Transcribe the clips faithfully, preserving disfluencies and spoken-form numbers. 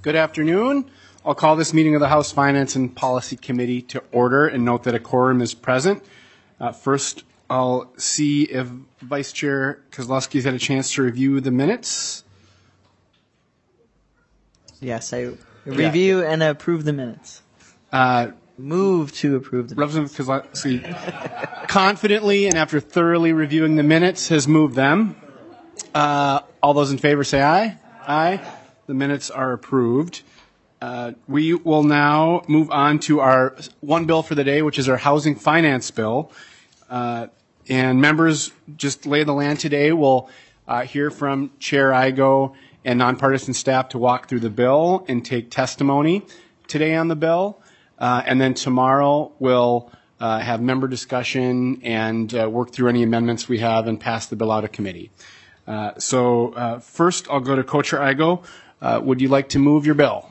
Good afternoon. I'll call this meeting of the House Finance and Policy Committee to order and note that a quorum is present. Uh, first, I'll see if Vice Chair Kozlowski's had a chance to review the minutes. Yes, I review yeah. and approve the minutes. Uh, Move to approve the minutes. Representative Kozlowski confidently and after thoroughly reviewing the minutes has moved them. Uh, all those in favor say aye. Aye. The minutes are approved. Uh, we will now move on to our one bill for the day, which is our housing finance bill. Uh, and members, just lay the land today. We'll uh, hear from Chair Igoe and nonpartisan staff to walk through the bill and take testimony today on the bill. Uh, and then tomorrow we'll uh, have member discussion and uh, work through any amendments we have and pass the bill out of committee. Uh, so uh, first I'll go to Co-Chair Igoe. Uh, would you like to move your bill?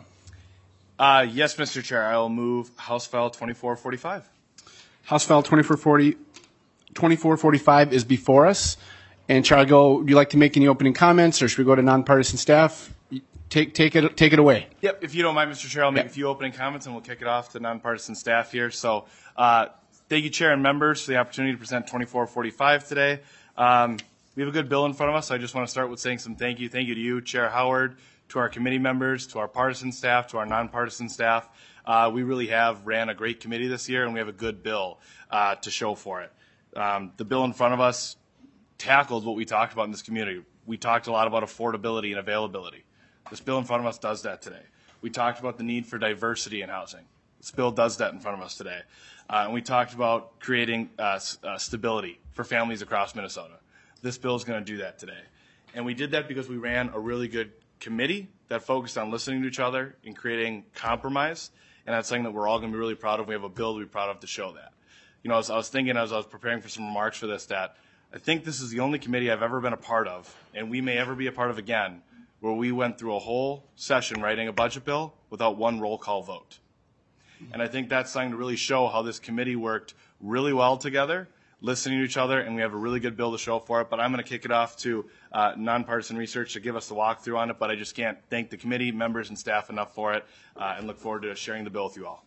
Uh, yes, Mister Chair. I will move House File twenty-four forty-five. House File twenty-four forty, twenty-four forty-five is before us. And Chair Igoe, would you like to make any opening comments, or should we go to nonpartisan staff? Take take it take it away. Yep. If you don't mind, Mister Chair, I'll make yep. a few opening comments, and we'll kick it off to nonpartisan staff here. So, uh, thank you, Chair and members, for the opportunity to present twenty-four forty-five today. Um, we have a good bill in front of us. So I just want to start with saying some thank you. Thank you to you, Chair Howard, to our committee members, to our partisan staff, to our nonpartisan staff. Uh, we really have ran a great committee this year, and we have a good bill uh, to show for it. Um, the bill in front of us tackled what we talked about in this community. We talked a lot about affordability and availability. This bill in front of us does that today. We talked about the need for diversity in housing. This bill does that in front of us today. Uh, and we talked about creating uh, uh, stability for families across Minnesota. This bill is going to do that today. And we did that because we ran a really good committee that focused on listening to each other and creating compromise. And that's something that we're all going to be really proud of. We have a bill to be proud of to show that. You know, as I was thinking as I was preparing for some remarks for this, that I think this is the only committee I've ever been a part of, and we may ever be a part of again, where we went through a whole session writing a budget bill without one roll call vote. And I think that's something to really show how this committee worked really well together, listening to each other, and we have a really good bill to show for it. But I'm going to kick it off to uh, nonpartisan research to give us the walkthrough on it, but I just can't thank the committee, members, and staff enough for it, uh, and look forward to sharing the bill with you all.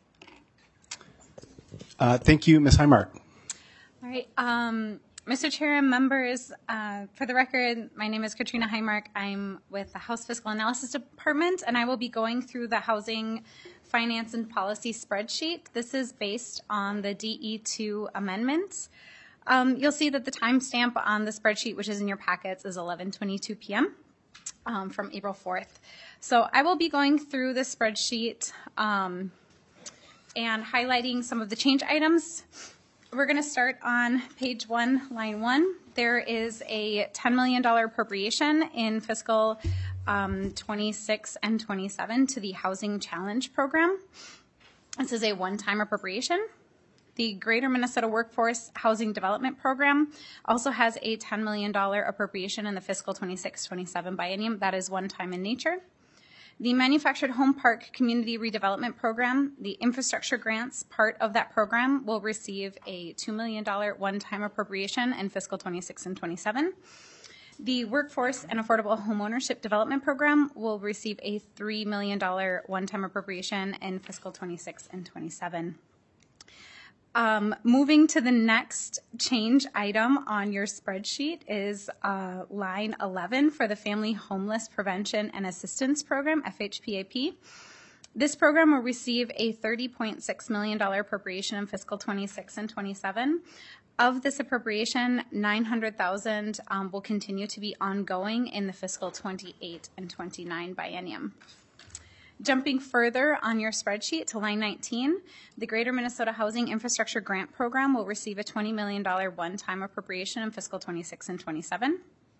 Uh, thank you, Miz Highmark. All right. Um, Mister Chair and members, uh, for the record, my name is Katrina Highmark. I'm with the House Fiscal Analysis Department, and I will be going through the Housing Finance and Policy spreadsheet. This is based on the D E two amendments. Um, you'll see that the timestamp on the spreadsheet, which is in your packets, is eleven twenty-two p m Um, from April fourth. So I will be going through the spreadsheet um, and highlighting some of the change items. We're going to start on page one, line one. There is a ten million dollars appropriation in fiscal um, twenty-six and twenty-seven to the Housing Challenge Program. This is a one-time appropriation. The Greater Minnesota Workforce Housing Development Program also has a ten million dollars appropriation in the fiscal twenty-six twenty-seven biennium. That is one-time in nature. The Manufactured Home Park Community Redevelopment Program, the infrastructure grants part of that program, will receive a two million dollars one-time appropriation in fiscal twenty-six and twenty-seven. The Workforce and Affordable Homeownership Development Program will receive a three million dollars one-time appropriation in fiscal twenty-six and twenty-seven. Um, moving to the next change item on your spreadsheet is uh, line eleven for the Family Homeless Prevention and Assistance Program, F H P A P. This program will receive a thirty point six million dollars appropriation in fiscal twenty-six and twenty-seven. Of this appropriation, nine hundred thousand dollars um, will continue to be ongoing in the fiscal twenty-eight and twenty-nine biennium. Jumping further on your spreadsheet to line nineteen, the Greater Minnesota Housing Infrastructure Grant Program will receive a twenty million dollars one-time appropriation in fiscal twenty-six and twenty-seven.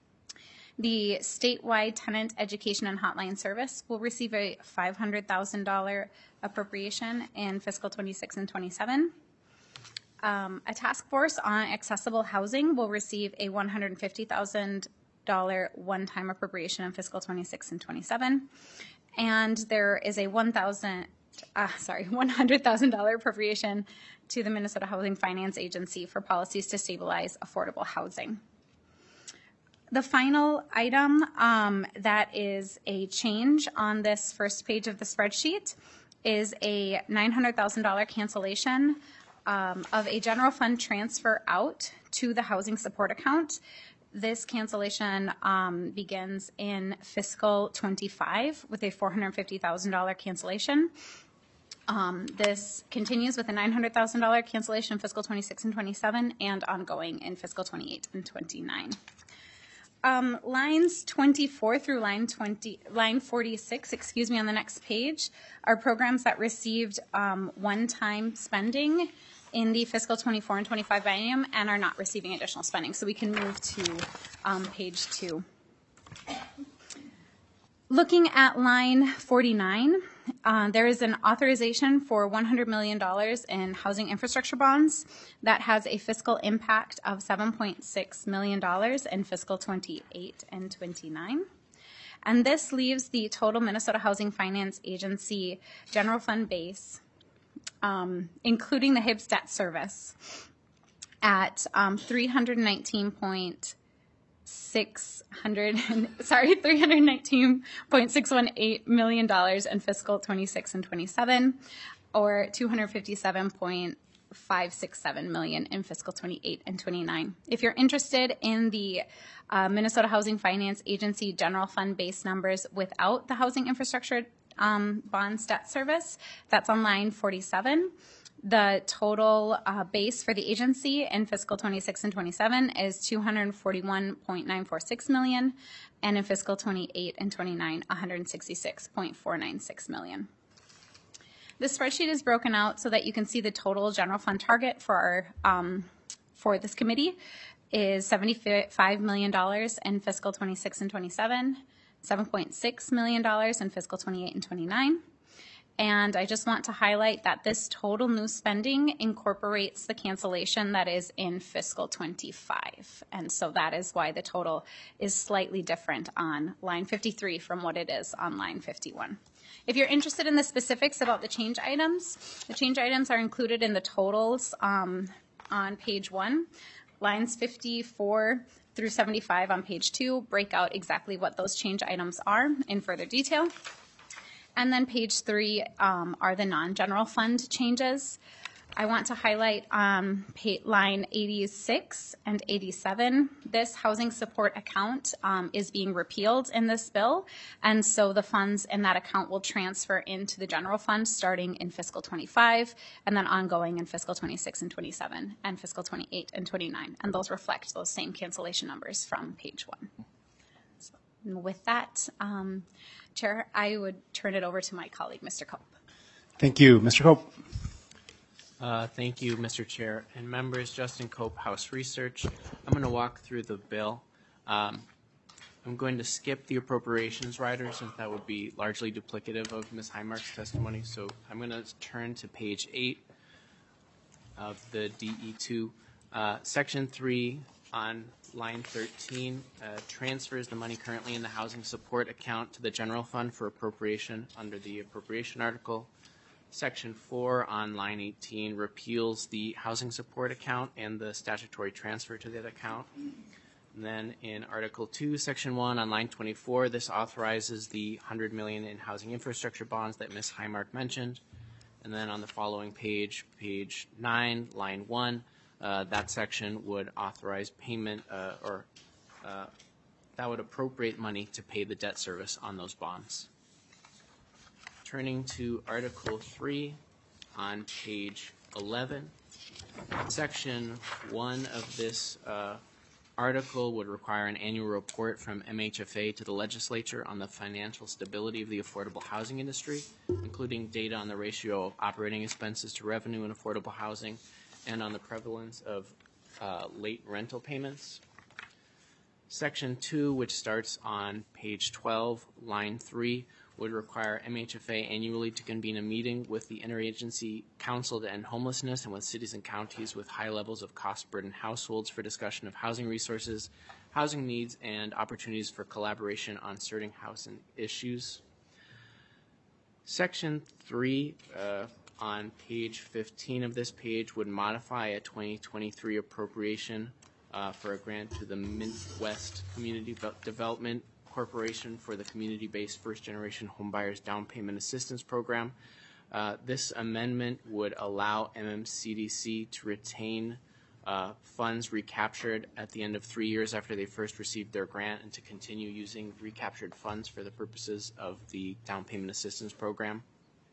The statewide tenant education and hotline service will receive a five hundred thousand dollars appropriation in fiscal twenty-six and twenty-seven. Um, a task force on accessible housing will receive a one hundred fifty thousand dollars one-time appropriation in fiscal twenty-six and twenty-seven. And there is a one thousand, uh, sorry, one hundred thousand dollars appropriation to the Minnesota Housing Finance Agency for policies to stabilize affordable housing. The final item um, that is a change on this first page of the spreadsheet is a nine hundred thousand dollars cancellation um, of a general fund transfer out to the housing support account. This cancellation um, begins in fiscal twenty-five with a four hundred fifty thousand dollars cancellation. Um, this continues with a nine hundred thousand dollars cancellation in fiscal twenty-six and twenty-seven and ongoing in fiscal twenty-eight and twenty-nine. Um, lines twenty-four through line twenty, line forty-six, excuse me, on the next page are programs that received um, one-time spending in the fiscal twenty-four and twenty-five biennium and are not receiving additional spending. So we can move to um, page two. Looking at line forty-nine, uh, there is an authorization for one hundred million dollars in housing infrastructure bonds that has a fiscal impact of seven point six million dollars in fiscal twenty-eight and twenty-nine. And this leaves the total Minnesota Housing Finance Agency general fund base, um, including the Hibbs debt service, at um, three hundred nineteen point six hundred sorry three hundred nineteen point six one eight million dollars in fiscal twenty-six and twenty-seven, or two hundred fifty-seven point five six seven million in fiscal twenty-eight and twenty-nine. If you're interested in the uh, Minnesota Housing Finance Agency general fund base numbers without the housing infrastructure um, bonds debt service, that's on line forty-seven. The total uh, base for the agency in fiscal twenty-six and twenty-seven is two hundred forty-one point nine four six million, and in fiscal twenty-eight and twenty-nine, one hundred sixty-six point four nine six million. This spreadsheet is broken out so that you can see the total general fund target for our um, for this committee is seventy-five million dollars in fiscal twenty-six and twenty-seven, seven point six million dollars in fiscal twenty-eight and twenty-nine. And I just want to highlight that this total new spending incorporates the cancellation that is in fiscal twenty-five. And so that is why the total is slightly different on line fifty-three from what it is on line fifty-one. If you're interested in the specifics about the change items, the change items are included in the totals um, on page one. Lines fifty-four through seventy-five on page two break out exactly what those change items are in further detail. And then page three um, are the non-general fund changes. I want to highlight um, page, line eighty-six and eighty-seven. This housing support account um, is being repealed in this bill, and so the funds in that account will transfer into the general fund starting in fiscal twenty-five and then ongoing in fiscal twenty-six and twenty-seven and fiscal twenty-eight and twenty-nine. And those reflect those same cancellation numbers from page one. So, with that, um, Chair, I would turn it over to my colleague, Mister Cope. Thank you. Mister Cope. Uh, thank you, Mister Chair and members. Justin Cope, House Research. I'm going to walk through the bill. Um, I'm going to skip the appropriations rider since that would be largely duplicative of Miz Highmark's testimony. So I'm going to turn to page eight of the D E two. Uh, section three on line thirteen uh, transfers the money currently in the housing support account to the general fund for appropriation under the appropriation article. Section four on line eighteen repeals the housing support account and the statutory transfer to that account. And then in Article two, Section one on line twenty-four, this authorizes the one hundred million dollars in housing infrastructure bonds that Miz Highmark mentioned. And then on the following page, page nine, line one, uh, that section would authorize payment uh, or uh, that would appropriate money to pay the debt service on those bonds. Turning to Article three on page eleven, Section one of this uh, article would require an annual report from M H F A to the legislature on the financial stability of the affordable housing industry, including data on the ratio of operating expenses to revenue in affordable housing and on the prevalence of uh, late rental payments. Section two, which starts on page twelve, line three, would require M H F A annually to convene a meeting with the Interagency Council to End Homelessness and with cities and counties with high levels of cost-burdened households for discussion of housing resources, housing needs, and opportunities for collaboration on certain housing issues. Section three uh, on page fifteen of this page would modify a twenty twenty-three appropriation uh, for a grant to the Midwest Community Ve- Development Corporation for the Community-Based First-Generation Homebuyers Down Payment Assistance Program. Uh, this amendment would allow M M C D C to retain uh, funds recaptured at the end of three years after they first received their grant and to continue using recaptured funds for the purposes of the Down Payment Assistance Program.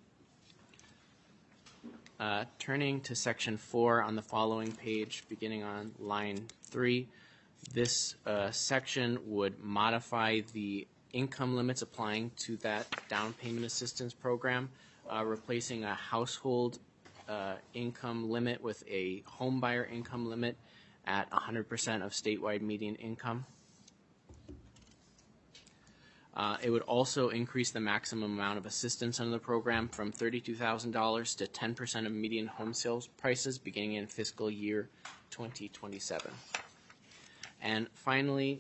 Uh, turning to section four on the following page, beginning on line three, this uh, section would modify the income limits applying to that down payment assistance program, uh, replacing a household uh, income limit with a home buyer income limit at one hundred percent of statewide median income. Uh, it would also increase the maximum amount of assistance under the program from thirty-two thousand dollars to ten percent of median home sales prices beginning in fiscal year twenty twenty-seven. And finally,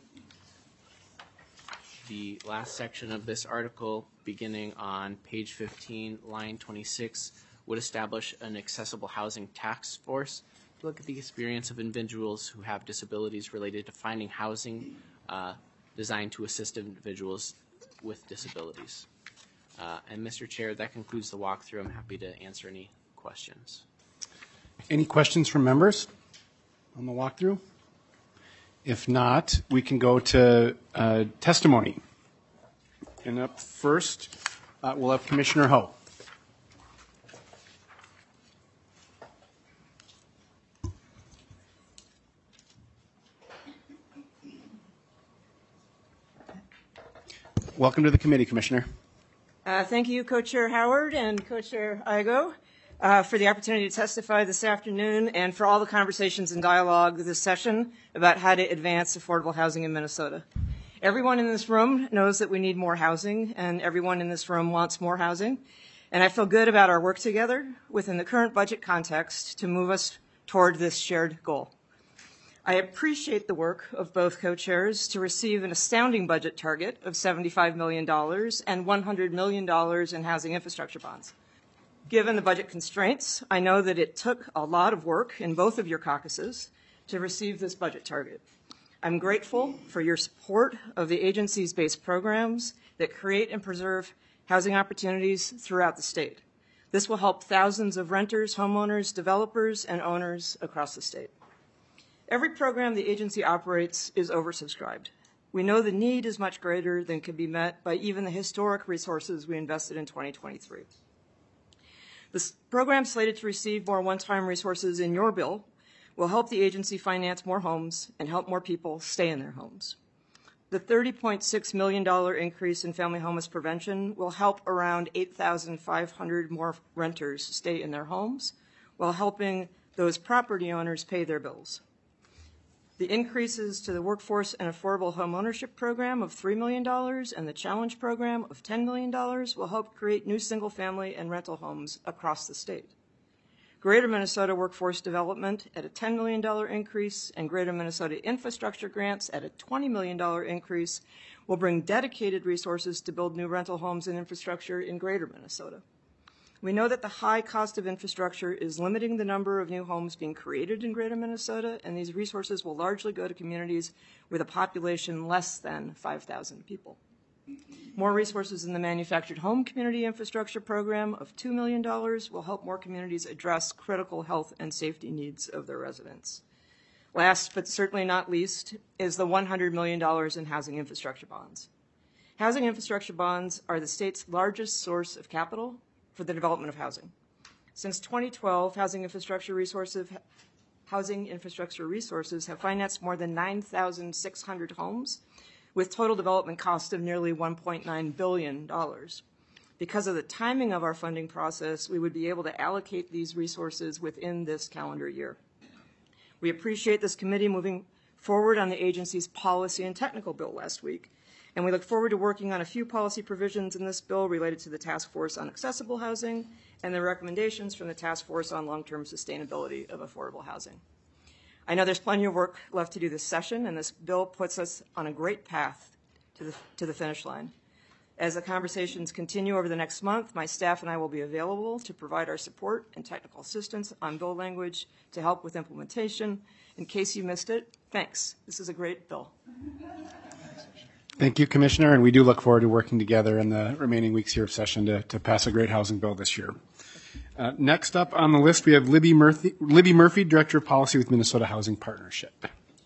the last section of this article, beginning on page fifteen, line twenty-six, would establish an accessible housing task force to look at the experience of individuals who have disabilities related to finding housing uh, designed to assist individuals with disabilities. Uh, and Mister Chair, that concludes the walkthrough. I'm happy to answer any questions. Any questions from members on the walkthrough? If not, we can go to uh, testimony. And up first, uh, we'll have Commissioner Ho. Welcome to the committee, Commissioner. Uh, thank you, Co-Chair Howard and Co-Chair Igo, uh, for the opportunity to testify this afternoon and for all the conversations and dialogue this session about how to advance affordable housing in Minnesota. Everyone in this room knows that we need more housing, and everyone in this room wants more housing. And I feel good about our work together within the current budget context to move us toward this shared goal. I appreciate the work of both co-chairs to receive an astounding budget target of seventy-five million dollars and one hundred million dollars in housing infrastructure bonds. Given the budget constraints, I know that it took a lot of work in both of your caucuses to receive this budget target. I'm grateful for your support of the agency's base programs that create and preserve housing opportunities throughout the state. This will help thousands of renters, homeowners, developers, and owners across the state. Every program the agency operates is oversubscribed. We know the need is much greater than can be met by even the historic resources we invested in twenty twenty-three. This program slated to receive more one-time resources in your bill will help the agency finance more homes and help more people stay in their homes. The thirty point six million dollars increase in family homeless prevention will help around eight thousand five hundred more renters stay in their homes while helping those property owners pay their bills. The increases to the Workforce and Affordable Homeownership Program of three million dollars and the Challenge Program of ten million dollars will help create new single-family and rental homes across the state. Greater Minnesota Workforce Development at a ten million dollars increase and Greater Minnesota Infrastructure Grants at a twenty million dollars increase will bring dedicated resources to build new rental homes and infrastructure in Greater Minnesota. We know that the high cost of infrastructure is limiting the number of new homes being created in Greater Minnesota, and these resources will largely go to communities with a population less than five thousand people. More resources in the Manufactured Home Community Infrastructure Program of two million dollars will help more communities address critical health and safety needs of their residents. Last, but certainly not least, is the one hundred million dollars in housing infrastructure bonds. Housing infrastructure bonds are the state's largest source of capital for the development of housing. Since twenty twelve, housing infrastructure resources, housing infrastructure resources have financed more than nine thousand six hundred homes with total development cost of nearly one point nine billion dollars. Because of the timing of our funding process, we would be able to allocate these resources within this calendar year. We appreciate this committee moving forward on the agency's policy and technical bill last week, and we look forward to working on a few policy provisions in this bill related to the Task Force on Accessible Housing and the recommendations from the Task Force on Long-Term Sustainability of Affordable Housing. I know there's plenty of work left to do this session, and this bill puts us on a great path to the, to the finish line. As the conversations continue over the next month, my staff and I will be available to provide our support and technical assistance on bill language to help with implementation. In case you missed it, thanks. This is a great bill. Thank you, Commissioner, and we do look forward to working together in the remaining weeks here of session to, to pass a great housing bill this year. Uh, next up on the list, we have Libby Murphy, Libby Murphy, Director of Policy with Minnesota Housing Partnership.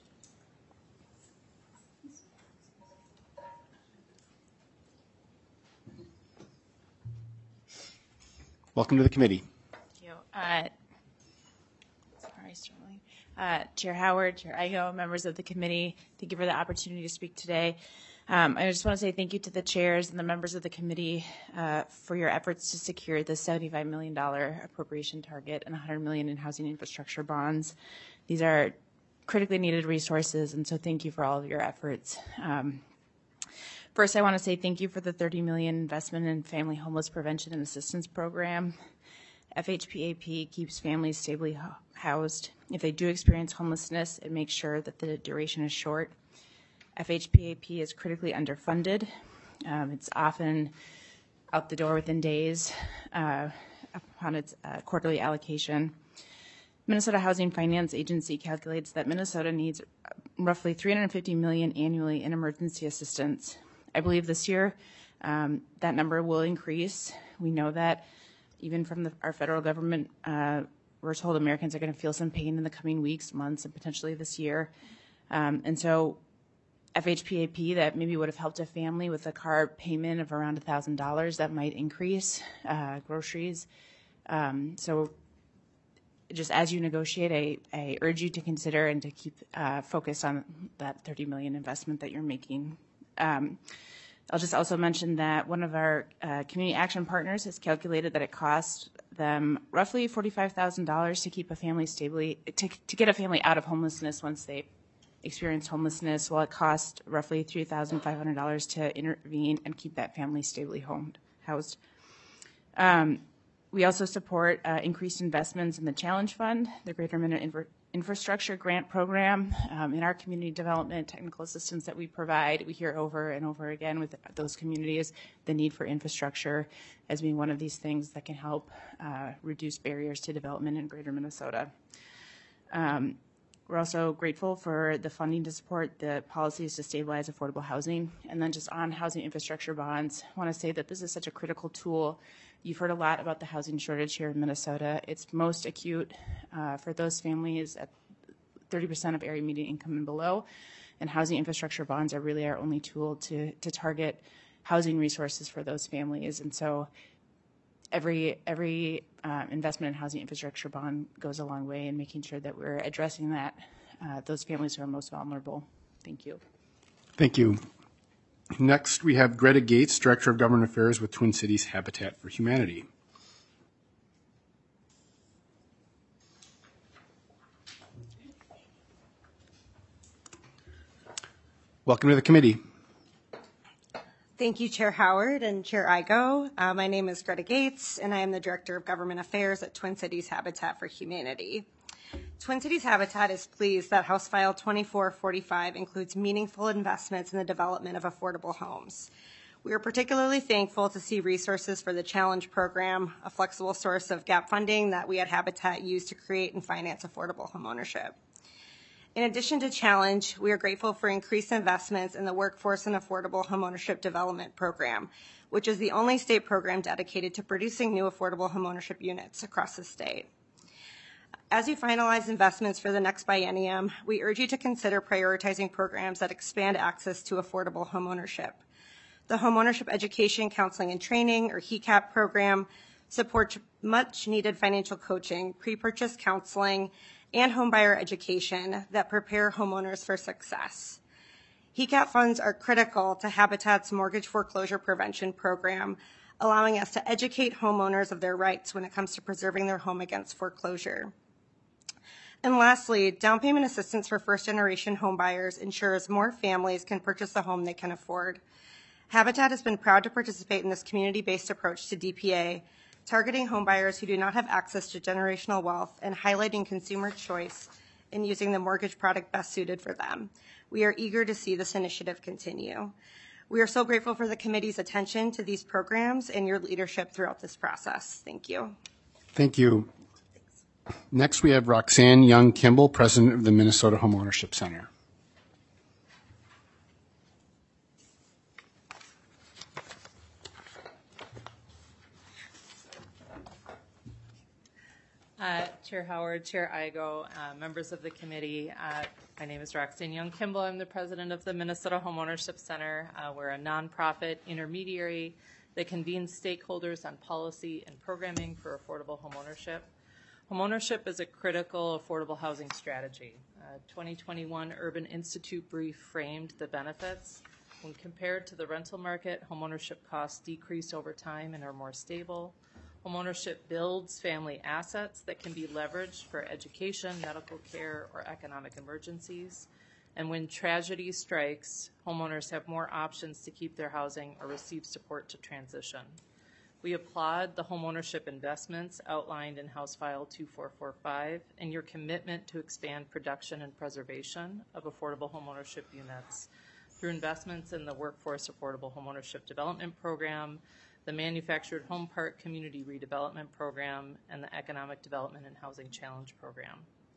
Welcome to the committee. Thank you. Uh, sorry, Sterling. Uh, Chair Howard, Chair Igo, members of the committee, thank you for the opportunity to speak today. Um, I just want to say thank you to the chairs and the members of the committee uh, for your efforts to secure the seventy-five million dollars appropriation target and one hundred million dollars in housing infrastructure bonds. These are critically needed resources, and so thank you for all of your efforts. Um, First, I want to say thank you for the thirty million dollars investment in Family Homeless Prevention and Assistance Program. F H P A P keeps families stably housed. If they do experience homelessness, it makes sure that the duration is short. F H P A P is critically underfunded. Um, it's often out the door within days uh, upon its uh, quarterly allocation. Minnesota Housing Finance Agency calculates that Minnesota needs roughly three hundred fifty million dollars annually in emergency assistance. I believe this year um, that number will increase. We know that even from the, our federal government, uh, we're told Americans are going to feel some pain in the coming weeks, months, and potentially this year. Um, and so F H P A P that maybe would have helped a family with a car payment of around one thousand dollars, that might increase, uh, groceries. Um, so just as you negotiate, I, I urge you to consider and to keep uh, focused on that thirty million dollars investment that you're making. Um, I'll just also mention that one of our uh, community action partners has calculated that it costs them roughly forty-five thousand dollars to keep a family stably, to, to get a family out of homelessness once they experience homelessness, while it costs roughly three thousand five hundred dollars to intervene and keep that family stably homed, housed. Um, we also support uh, increased investments in the Challenge Fund, the Greater Minnesota Infra- Infrastructure Grant Program. Um, in our community development technical assistance that we provide, we hear over and over again with those communities the need for infrastructure as being one of these things that can help uh, reduce barriers to development in Greater Minnesota. Um, We're also grateful for the funding to support the policies to stabilize affordable housing. And then just on housing infrastructure bonds, I want to say that this is such a critical tool. You've heard a lot about the housing shortage here in Minnesota. It's most acute uh, for those families at thirty percent of area median income and below. And housing infrastructure bonds are really our only tool to, to target housing resources for those families. And so every every uh, investment in housing infrastructure bond goes a long way in making sure that we're addressing that, uh, those families who are most vulnerable. Thank you. Thank you. Next, we have Greta Gates, Director of Government Affairs with Twin Cities Habitat for Humanity. Welcome to the committee. Thank you, Chair Howard and Chair Igo. Uh, my name is Greta Gates, and I am the Director of Government Affairs at Twin Cities Habitat for Humanity. Twin Cities Habitat is pleased that House File twenty-four forty-five includes meaningful investments in the development of affordable homes. We are particularly thankful to see resources for the Challenge Program, a flexible source of gap funding that we at Habitat use to create and finance affordable homeownership. In addition to Challenge, we are grateful for increased investments in the Workforce and Affordable Homeownership Development Program, which is the only state program dedicated to producing new affordable homeownership units across the state. As you finalize investments for the next biennium, we urge you to consider prioritizing programs that expand access to affordable homeownership. The Homeownership Education, Counseling, and Training, or HECAP program, supports much needed financial coaching, pre-purchase counseling, and homebuyer education that prepare homeowners for success. HECAP funds are critical to Habitat's mortgage foreclosure prevention program, allowing us to educate homeowners of their rights when it comes to preserving their home against foreclosure. And lastly, down payment assistance for first-generation homebuyers ensures more families can purchase the home they can afford. Habitat has been proud to participate in this community-based approach to D P A, targeting homebuyers who do not have access to generational wealth and highlighting consumer choice in using the mortgage product best suited for them. We are eager to see this initiative continue. We are so grateful for the committee's attention to these programs and your leadership throughout this process. Thank you. Thank you. Next, we have Roxanne Young Kimball, President of the Minnesota Homeownership Center. Uh, Chair Howard, Chair Igo, uh, members of the committee, uh, my name is Roxanne Young Kimball. I'm the president of the Minnesota Homeownership Center. Uh, we're a nonprofit intermediary that convenes stakeholders on policy and programming for affordable homeownership. Homeownership is a critical affordable housing strategy. Uh, twenty twenty-one Urban Institute brief framed the benefits. When compared to the rental market, homeownership costs decrease over time and are more stable. Homeownership builds family assets that can be leveraged for education, medical care, or economic emergencies. And when tragedy strikes, homeowners have more options to keep their housing or receive support to transition. We applaud the homeownership investments outlined in House File two four four five and your commitment to expand production and preservation of affordable homeownership units through investments in the Workforce Affordable Homeownership Development Program, the Manufactured Home Park Community Redevelopment Program, and the Economic Development and Housing Challenge Program.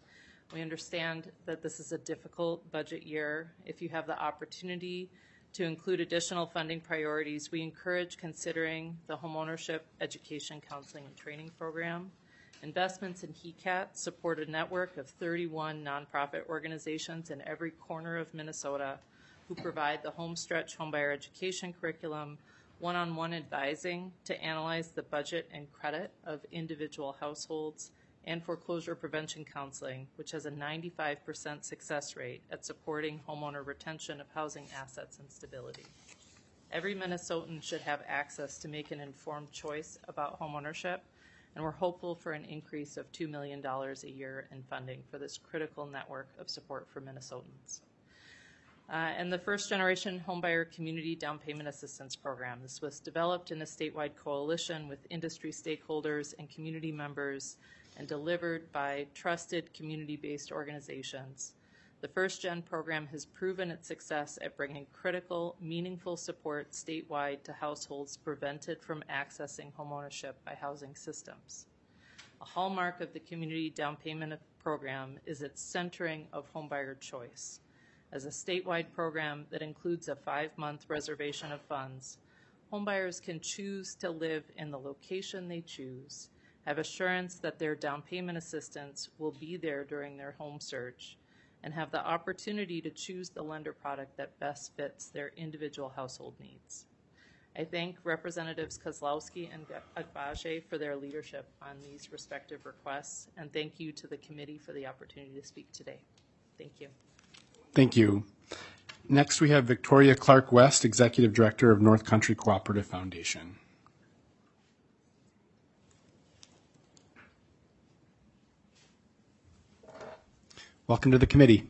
We understand that this is a difficult budget year. If you have the opportunity to include additional funding priorities, we encourage considering the Homeownership Education, Counseling, and Training Program. Investments in H E C A T support a network of thirty-one nonprofit organizations in every corner of Minnesota who provide the homestretch homebuyer education curriculum, one-on-one advising to analyze the budget and credit of individual households, and foreclosure prevention counseling, which has a ninety-five percent success rate at supporting homeowner retention of housing assets and stability. Every Minnesotan should have access to make an informed choice about homeownership, and we're hopeful for an increase of two million dollars a year in funding for this critical network of support for Minnesotans. Uh, and the First Generation Homebuyer Community Down Payment Assistance Program. This was developed in a statewide coalition with industry stakeholders and community members and delivered by trusted community-based organizations. The First Gen program has proven its success at bringing critical, meaningful support statewide to households prevented from accessing homeownership by housing systems. A hallmark of the Community Down Payment Program is its centering of homebuyer choice. As a statewide program that includes a five-month reservation of funds, homebuyers can choose to live in the location they choose, have assurance that their down payment assistance will be there during their home search, and have the opportunity to choose the lender product that best fits their individual household needs. I thank Representatives Kozlowski and Agbaje for their leadership on these respective requests, and thank you to the committee for the opportunity to speak today. Thank you. Thank you. Next, we have Victoria Clark West, Executive Director of North Country Cooperative Foundation. Welcome to the committee.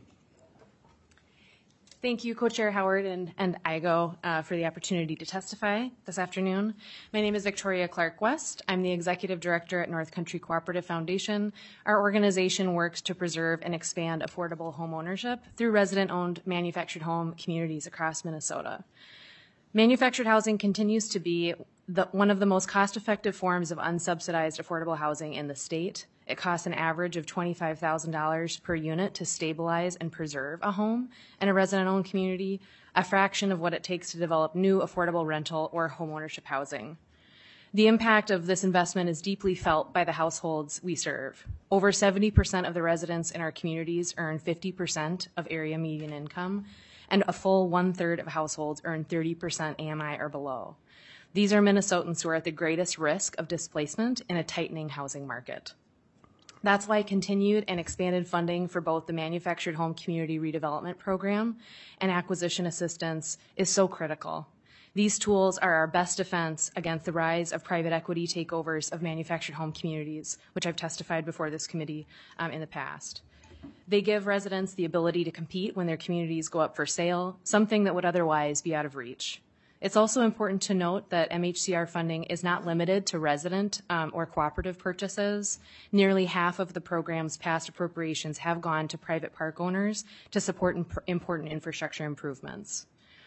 Thank you, Co-Chair Howard and, and Igo uh, for the opportunity to testify this afternoon. My name is Victoria Clark West. I'm the Executive Director at North Country Cooperative Foundation. Our organization works to preserve and expand affordable home ownership through resident-owned manufactured home communities across Minnesota. Manufactured housing continues to be the, one of the most cost-effective forms of unsubsidized affordable housing in the state. It costs an average of twenty-five thousand dollars per unit to stabilize and preserve a home in a resident-owned community, a fraction of what it takes to develop new affordable rental or homeownership housing. The impact of this investment is deeply felt by the households we serve. Over seventy percent of the residents in our communities earn fifty percent of area median income, and a full one-third of households earn thirty percent A M I or below. These are Minnesotans who are at the greatest risk of displacement in a tightening housing market. That's why continued and expanded funding for both the Manufactured Home Community Redevelopment Program and acquisition assistance is so critical. These tools are our best defense against the rise of private equity takeovers of manufactured home communities, which I've testified before this committee um, in the past. They give residents the ability to compete when their communities go up for sale, something that would otherwise be out of reach. It's also important to note that M H C R funding is not limited to resident um, or cooperative purchases. Nearly half of the program's past appropriations have gone to private park owners to support imp- important infrastructure improvements.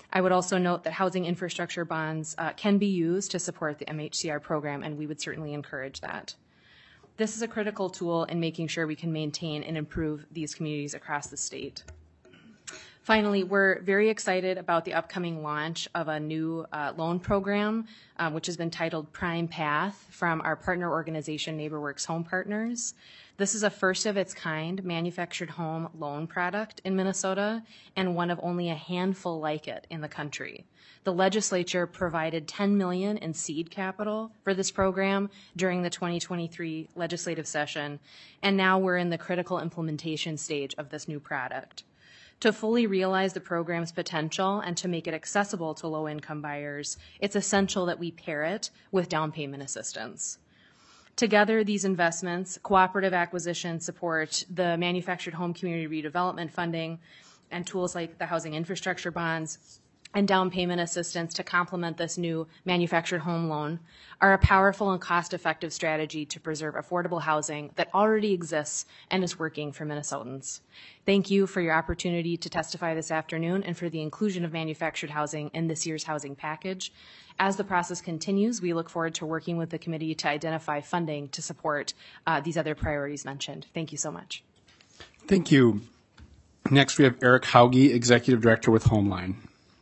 I would also note that housing infrastructure bonds uh, can be used to support the M H C R program, and we would certainly encourage that. This is a critical tool in making sure we can maintain and improve these communities across the state. Finally, we're very excited about the upcoming launch of a new uh, loan program, uh, which has been titled Prime Path from our partner organization, NeighborWorks Home Partners. This is a first of its kind manufactured home loan product in Minnesota and one of only a handful like it in the country. The legislature provided ten million dollars in seed capital for this program during the twenty twenty-three legislative session, and now we're in the critical implementation stage of this new product. To fully realize the program's potential and to make it accessible to low-income buyers, it's essential that we pair it with down payment assistance. Together, these investments, cooperative acquisition support, the manufactured home community redevelopment funding, and tools like the housing infrastructure bonds, and down payment assistance to complement this new manufactured home loan are a powerful and cost-effective strategy to preserve affordable housing that already exists and is working for Minnesotans. Thank you for your opportunity to testify this afternoon and for the inclusion of manufactured housing in this year's housing package. As the process continues, we look forward to working with the committee to identify funding to support uh, these other priorities mentioned. Thank you so much. Thank you. Next, we have Eric Hauge, Executive Director with Homeline.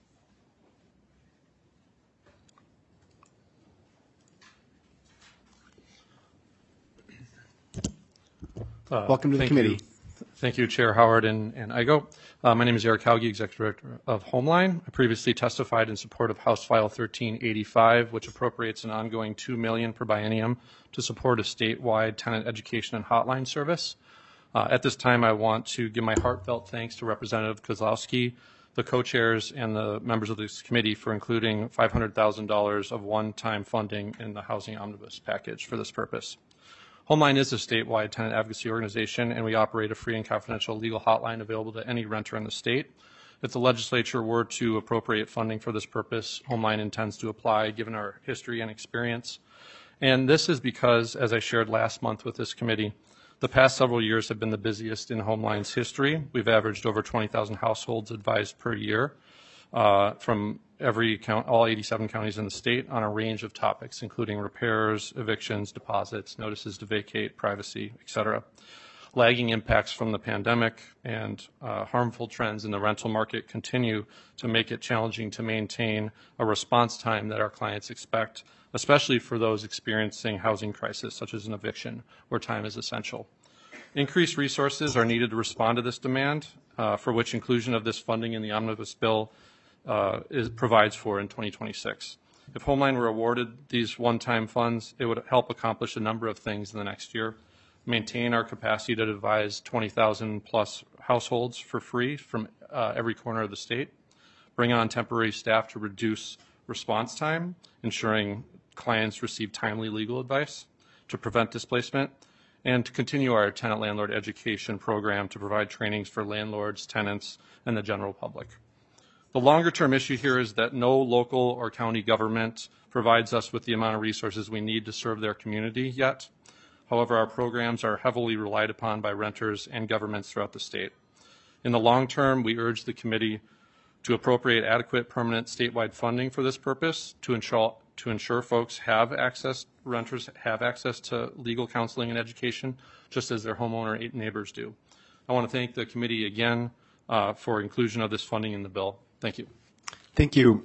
Uh, Welcome to the committee. You. Thank you, Chair Howard and, and I G O. Uh, my name is Eric Hauge, Executive Director of Homeline. I previously testified in support of House File thirteen eighty-five, which appropriates an ongoing two million dollars per biennium to support a statewide tenant education and hotline service. Uh, at this time, I want to give my heartfelt thanks to Representative Kozlowski, the co-chairs, and the members of this committee for including five hundred thousand dollars of one-time funding in the Housing Omnibus package for this purpose. Homeline is a statewide tenant advocacy organization, and we operate a free and confidential legal hotline available to any renter in the state. If the legislature were to appropriate funding for this purpose, Homeline intends to apply, given our history and experience. And this is because, as I shared last month with this committee, the past several years have been the busiest in Homeline's history. We've averaged over twenty thousand households advised per year uh, from every count, all eighty-seven counties in the state on a range of topics, including repairs, evictions, deposits, notices to vacate, privacy, et cetera. Lagging impacts from the pandemic and uh, harmful trends in the rental market continue to make it challenging to maintain a response time that our clients expect, especially for those experiencing housing crisis, such as an eviction, where time is essential. Increased resources are needed to respond to this demand, uh, for which inclusion of this funding in the omnibus bill Uh, is, provides for in twenty twenty-six. If Homeline were awarded these one-time funds, it would help accomplish a number of things in the next year. Maintain our capacity to advise twenty thousand plus households for free from uh, every corner of the state. Bring on temporary staff to reduce response time, ensuring clients receive timely legal advice, to prevent displacement, and to continue our tenant landlord education program to provide trainings for landlords, tenants, and the general public. The longer-term issue here is that no local or county government provides us with the amount of resources we need to serve their community yet. However, our programs are heavily relied upon by renters and governments throughout the state. In the long term, we urge the committee to appropriate adequate permanent statewide funding for this purpose to ensure, to ensure folks have access, renters have access to legal counseling and education, just as their homeowner neighbors do. I want to thank the committee again uh, for inclusion of this funding in the bill. Thank you. Thank you.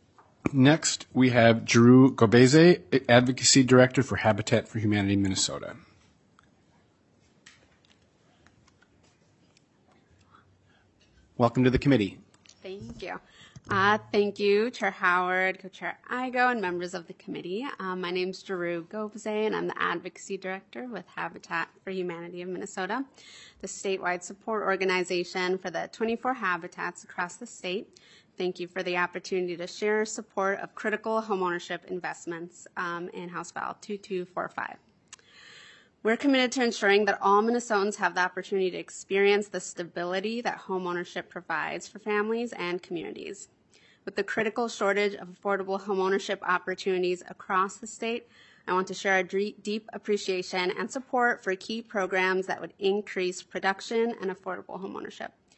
Next, we have Drew Gobeze, Advocacy Director for Habitat for Humanity Minnesota. Welcome to the committee. Thank you. Uh, thank you, Chair Howard, Co-Chair Igo, and members of the committee. Um, my name is Drew Gobeze, and I'm the Advocacy Director with Habitat for Humanity of Minnesota, the statewide support organization for the twenty-four habitats across the state. Thank you for the opportunity to share support of critical homeownership investments um, in House File two two four five. We're committed to ensuring that all Minnesotans have the opportunity to experience the stability that homeownership provides for families and communities. With the critical shortage of affordable homeownership opportunities across the state, I want to share a deep appreciation and support for key programs that would increase production and affordable homeownership.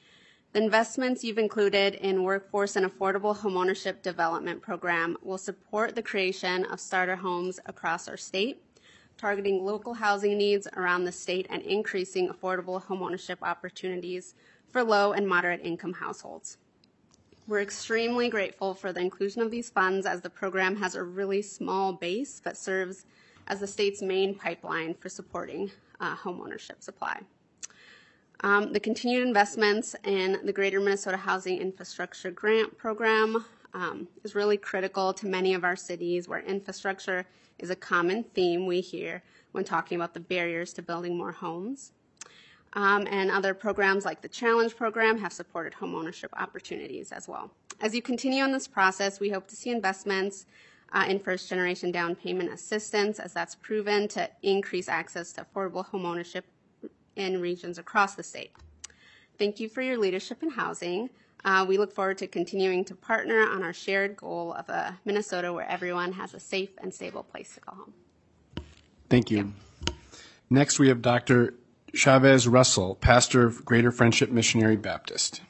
The investments you've included in Workforce and Affordable Homeownership Development Program will support the creation of starter homes across our state, targeting local housing needs around the state and increasing affordable homeownership opportunities for low and moderate income households. We're extremely grateful for the inclusion of these funds, as the program has a really small base but serves as the state's main pipeline for supporting uh, homeownership supply. Um, the continued investments in the Greater Minnesota Housing Infrastructure Grant Program um, is really critical to many of our cities, where infrastructure is a common theme we hear when talking about the barriers to building more homes. Um, and other programs like the Challenge Program have supported homeownership opportunities as well. As you continue on this process, we hope to see investments uh, in first-generation down payment assistance, as that's proven to increase access to affordable homeownership in regions across the state. Thank you for your leadership in housing. Uh, we look forward to continuing to partner on our shared goal of a Minnesota where everyone has a safe and stable place to call home. Thank you. Next, we have Doctor Chavez Russell, pastor of Greater Friendship Missionary Baptist.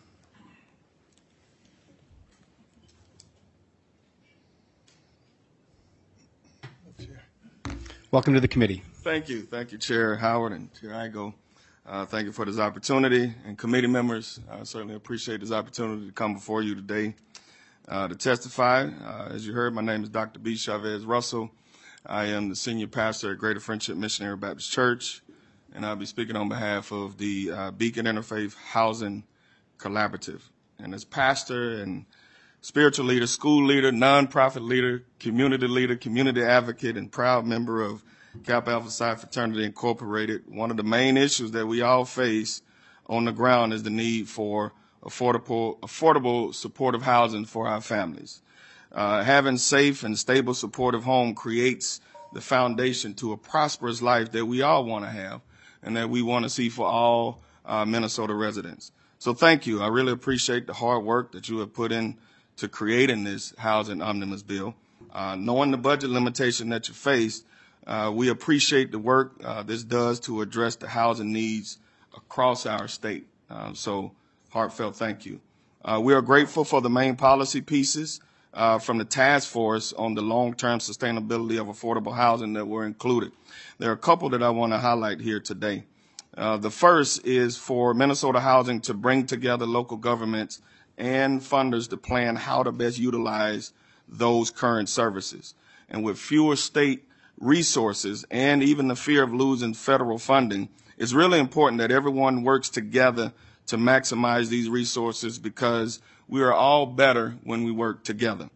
Welcome to the committee. Thank you. Thank you, Chair Howard and Chair Igo. Uh, thank you for this opportunity. And committee members, I certainly appreciate this opportunity to come before you today uh, to testify. Uh, as you heard, my name is Doctor B. Chavez Russell. I am the senior pastor at Greater Friendship Missionary Baptist Church, and I'll be speaking on behalf of the uh, Beacon Interfaith Housing Collaborative. And as pastor and spiritual leader, school leader, nonprofit leader, community leader, community advocate, and proud member of Kappa Alpha Psi Fraternity Incorporated, one of the main issues that we all face on the ground is the need for affordable, affordable supportive housing for our families. Uh, having safe and stable supportive home creates the foundation to a prosperous life that we all want to have and that we want to see for all uh, Minnesota residents. So thank you. I really appreciate the hard work that you have put in to creating this housing omnibus bill. Uh, knowing the budget limitation that you face, Uh, we appreciate the work uh, this does to address the housing needs across our state. Uh, so heartfelt thank you. Uh, we are grateful for the main policy pieces uh, from the task force on the long-term sustainability of affordable housing that were included. There are a couple that I want to highlight here today. Uh, the first is for Minnesota Housing to bring together local governments and funders to plan how to best utilize those current services. And with fewer state resources and even the fear of losing federal funding, it's really important that everyone works together to maximize these resources, because we are all better when we work together.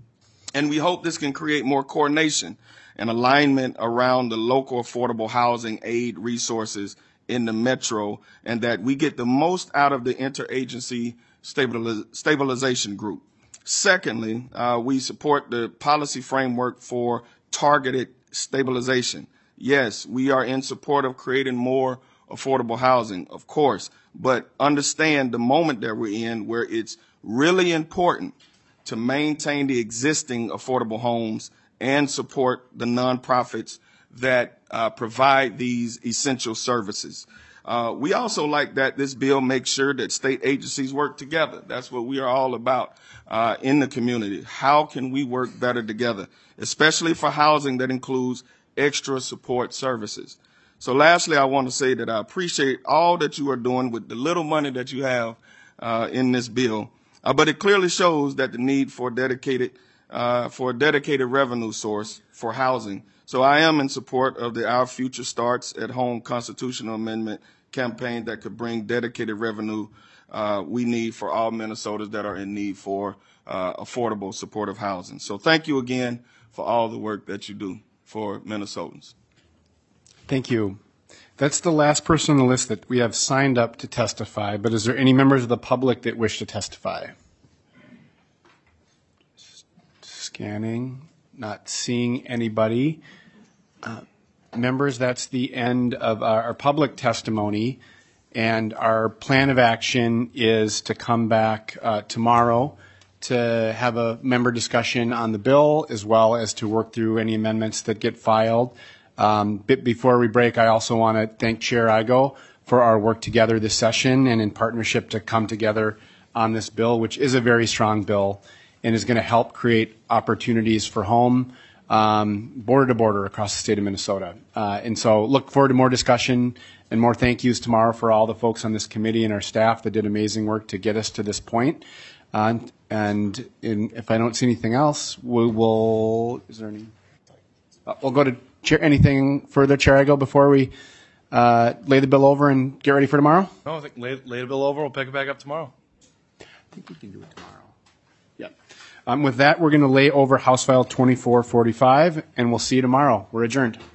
And we hope this can create more coordination and alignment around the local affordable housing aid resources in the metro, and that we get the most out of the interagency stabiliz- stabilization group. Secondly, uh, we support the policy framework for targeted stabilization. Yes, we are in support of creating more affordable housing, of course, but understand the moment that we're in, where it's really important to maintain the existing affordable homes and support the nonprofits that uh, provide these essential services. Uh, we also like that this bill makes sure that state agencies work together. That's what we are all about uh, in the community. How can we work better together, especially for housing that includes extra support services? So lastly, I want to say that I appreciate all that you are doing with the little money that you have uh, in this bill, uh, but it clearly shows that the need for dedicated uh, for a dedicated revenue source for housing. So I am in support of the Our Future Starts at Home constitutional amendment campaign that could bring dedicated revenue uh, we need for all Minnesotans that are in need for uh, affordable supportive housing. So thank you again for all the work that you do for Minnesotans. Thank you. That's the last person on the list that we have signed up to testify, but is there any members of the public that wish to testify? Scanning, not seeing anybody. Uh, members, that's the end of our, our public testimony, and our plan of action is to come back uh, tomorrow to have a member discussion on the bill, as well as to work through any amendments that get filed. Um, bit before we break, I also want to thank Chair Igo for our work together this session and in partnership to come together on this bill, which is a very strong bill and is going to help create opportunities for home, um, border to border across the state of Minnesota. Uh, and so look forward to more discussion and more thank yous tomorrow for all the folks on this committee and our staff that did amazing work to get us to this point. Uh, and in, if I don't see anything else, we will, is there any, uh, we'll go to Chair, anything further, Chair Igo, before we uh, lay the bill over and get ready for tomorrow? No, I think lay, lay the bill over. We'll pick it back up tomorrow. I think we can do it tomorrow. Yep. Um, with that, we're going to lay over House File twenty-four forty-five, and we'll see you tomorrow. We're adjourned.